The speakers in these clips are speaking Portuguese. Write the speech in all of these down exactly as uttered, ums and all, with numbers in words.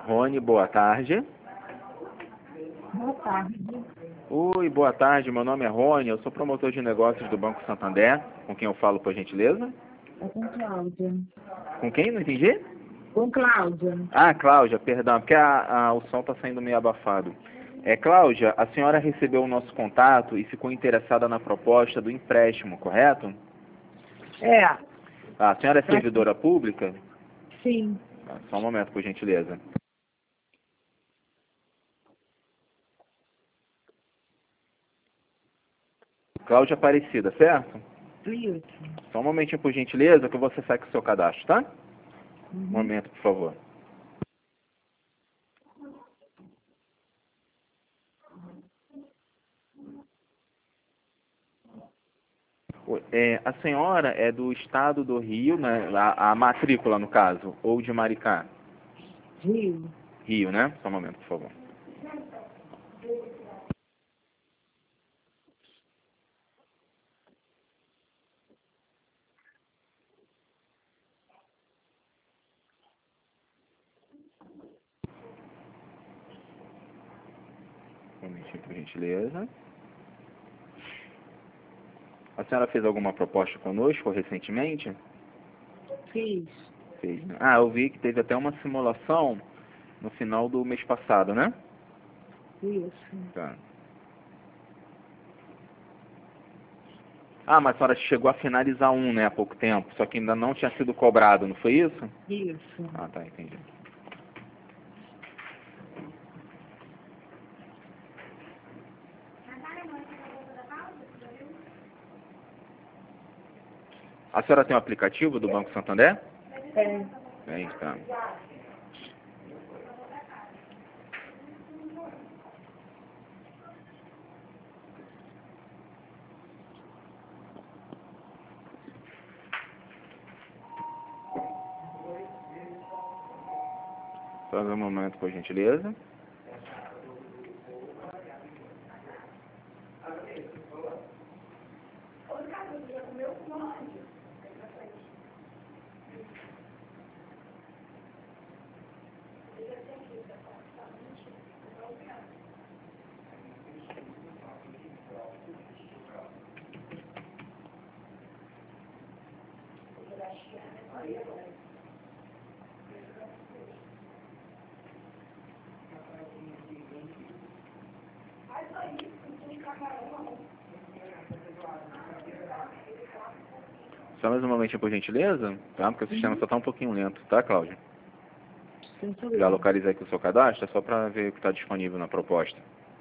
Rony, boa tarde. Boa tarde. Oi, boa tarde. Meu nome é Rony, eu sou promotor de negócios do Banco Santander. Com quem eu falo, por gentileza? É com Cláudia. Com quem? Não entendi? Com Cláudia. Ah, Cláudia, perdão, porque a, a, o som está saindo meio abafado. É, Cláudia, a senhora recebeu o nosso contato e ficou interessada na proposta do empréstimo, correto? É, Ah, a senhora é servidora pública? sim. Ah, só um momento, por gentileza. Cláudia Aparecida, certo? Isso. Só um momentinho, por gentileza, que eu vou acessar aqui o seu cadastro, tá? Um Uhum. momento, por favor. É, a senhora é do estado do Rio, né? A, a matrícula, no caso, ou de Maricá? Rio. Rio, né? Só um momento, por favor. Um momentinho, por gentileza. A senhora fez alguma proposta conosco recentemente? Fiz. Fez, né? Ah, eu vi que teve até uma simulação no final do mês passado, né? Isso. Tá. Ah, mas a senhora chegou a finalizar um, né, há pouco tempo, só que ainda não tinha sido cobrado, não foi isso? Isso. Ah, tá, entendi. A senhora tem o aplicativo do Banco Santander? É. Tem, tá. Só um momento, por gentileza. Só mais um momentinho, por gentileza, tá? Porque o sistema Uhum. só está um pouquinho lento, tá, Cláudia? Sem Já problema. localizei aqui o seu cadastro, é só para ver o que está disponível na proposta.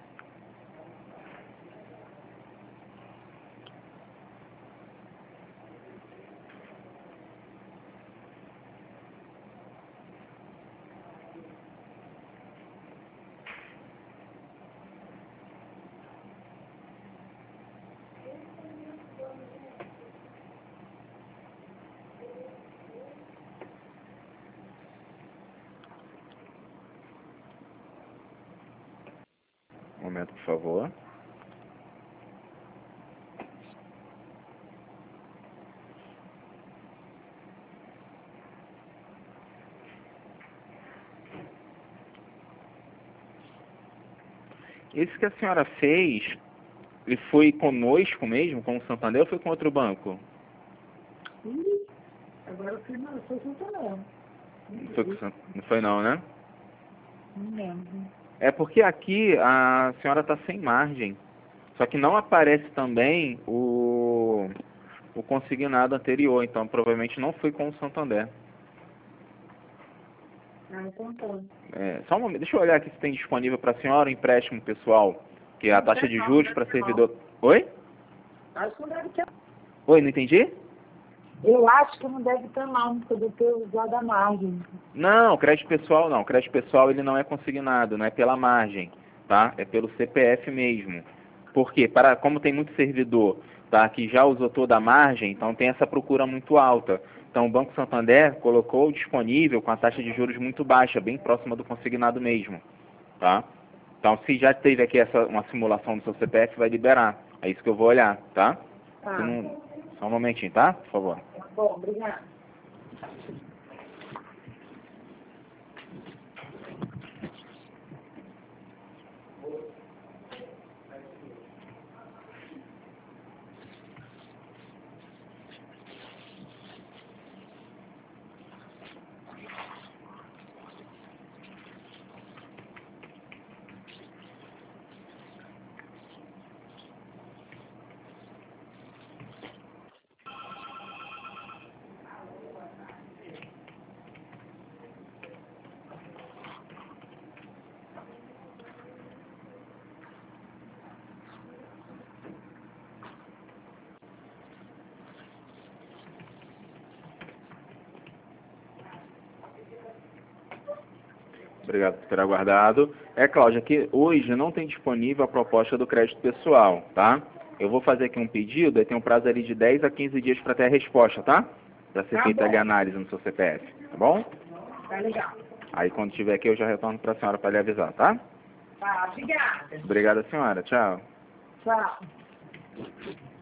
Um momento, por favor. Esse que a senhora fez, ele foi conosco mesmo, com o Santander, ou foi com outro banco? Ih, agora eu fui não, eu sou Santander. Não foi, com o San- não foi não, né? Não lembro. É porque aqui a senhora está sem margem. Só que não aparece também o, o consignado anterior, então provavelmente não foi com o Santander. Ah, então tá. É, só um momento, deixa eu olhar aqui se tem disponível para a senhora o empréstimo pessoal, que é a Não taxa tem de não, juros deve para ter não. servidor... Oi? Acho que não deve ter. Oi, não entendi? Eu acho que não deve ter não, porque eu devo ter usado a margem. Não, crédito pessoal não. Crédito pessoal ele não é consignado, não é pela margem, tá? É pelo C P F mesmo. Por quê? Para, como tem muito servidor, tá, que já usou toda a margem, então tem essa procura muito alta. Então o Banco Santander colocou disponível com a taxa de juros muito baixa, bem próxima do consignado mesmo, tá? Então se já teve aqui essa, uma simulação do seu C P F, vai liberar. É isso que eu vou olhar, tá? Se Tá. não... Só um momentinho, tá? Por favor. Tá bom, obrigada. Obrigado por ter aguardado. É, Cláudia, que hoje não tem disponível a proposta do crédito pessoal, tá? Eu vou fazer aqui um pedido, aí tem um prazo ali de dez a quinze dias para ter a resposta, tá? Para ser Tá feita bom. ali a análise no seu C P F, tá bom? Tá legal. Aí quando tiver aqui eu já retorno para a senhora para lhe avisar, tá? Tá, obrigada. Obrigada, senhora. Tchau. Tchau.